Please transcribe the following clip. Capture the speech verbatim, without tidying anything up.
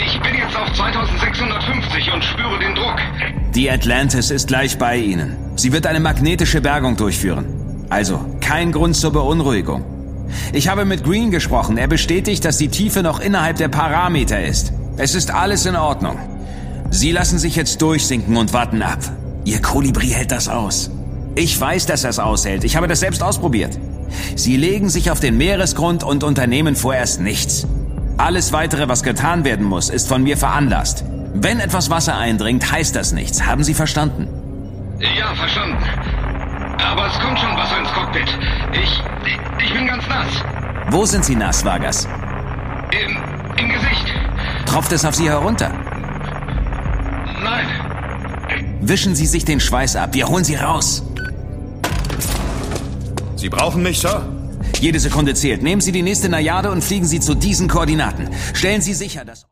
Ich bin jetzt auf zweitausendsechshundertfünfzig und spüre den Druck. Die Atlantis ist gleich bei Ihnen. Sie wird eine magnetische Bergung durchführen. Also, kein Grund zur Beunruhigung. Ich habe mit Green gesprochen. Er bestätigt, dass die Tiefe noch innerhalb der Parameter ist. Es ist alles in Ordnung. Sie lassen sich jetzt durchsinken und warten ab. Ihr Kolibri hält das aus. Ich weiß, dass er es aushält. Ich habe das selbst ausprobiert. Sie legen sich auf den Meeresgrund und unternehmen vorerst nichts. Alles Weitere, was getan werden muss, ist von mir veranlasst. Wenn etwas Wasser eindringt, heißt das nichts. Haben Sie verstanden? Ja, verstanden. Aber es kommt schon Wasser ins Cockpit. Ich, ich, ich bin ganz nass. Wo sind Sie nass, Vargas? Im, im Gesicht. Tropft es auf Sie herunter? Nein. Wischen Sie sich den Schweiß ab. Wir holen Sie raus. Sie brauchen mich, Sir? Jede Sekunde zählt. Nehmen Sie die nächste Najade und fliegen Sie zu diesen Koordinaten. Stellen Sie sicher, dass...